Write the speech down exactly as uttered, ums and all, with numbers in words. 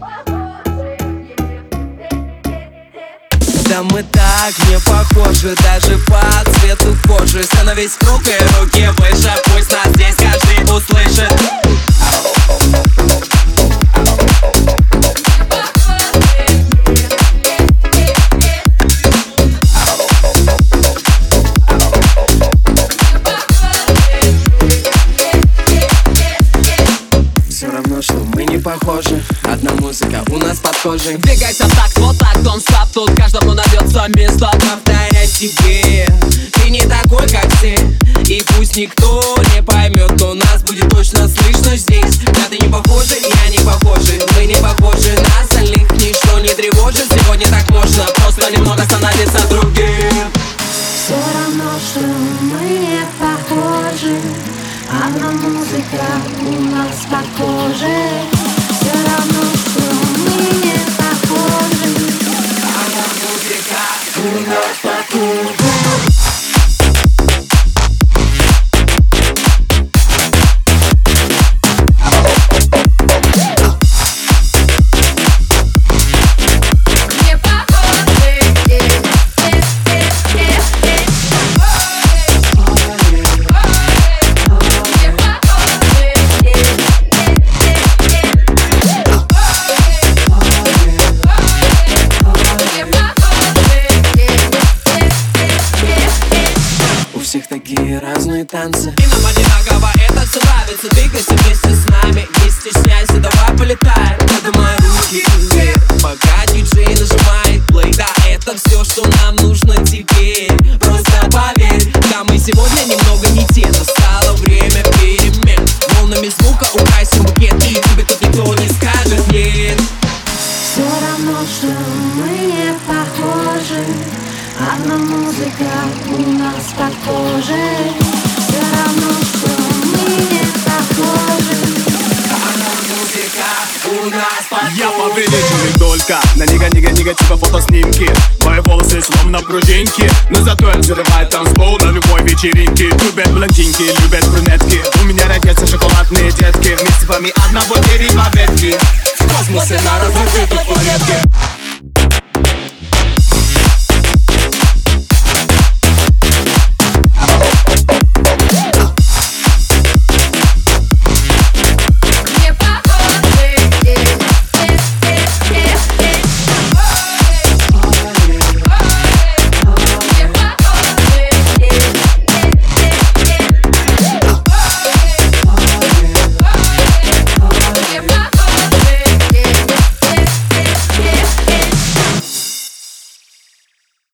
Да мы так не похожи, даже по цвету кожи. Становись в круг и руки выше, пусть нас здесь каждый услышит. Все равно, что мы не похожи, одна музыка у нас под кожей. Двигайся так, вот так, don't stop, тут каждому найдется место. Повторяй себе, ты не такой, как все. И пусть никто не поймет, но нас будет точно слышно здесь. Да ты не похожа, я не похожи, мы не похожи на остальных. Ничто не тревожит, сегодня так можно просто немного становиться другим. Все равно, что мы не похожи, одна музыка у нас под кожей. Все равно, что мы не похожи, одна музыка у нас под кожей. Всех такие разные танцы, И нам одинаково это все нравится. Двигайся вместе с нами, не стесняйся, давай полетаем. поднимай руки вверх, пока диджей нажимает плей. Да, это все, что нам нужно теперь. Просто поверь, да, мы сегодня немного не те. Настало время перемен. Волнами звука украсим букет, и тебе тут никто не скажет нет. все равно, что мы не похожи, одна музыка у нас под кожей. Все равно, что мы не похожи, одна музыка у нас под кожей. Я повелитель только на нега-нега-негатива фотоснимки. Мои волосы словно пружинки, но зато я взрываю танцпол на любой вечеринке. Любят блондинки, любят брюнетки, у меня родятся шоколадные детки. Вместе с вами одного дерева ветки. В космосе на разрыв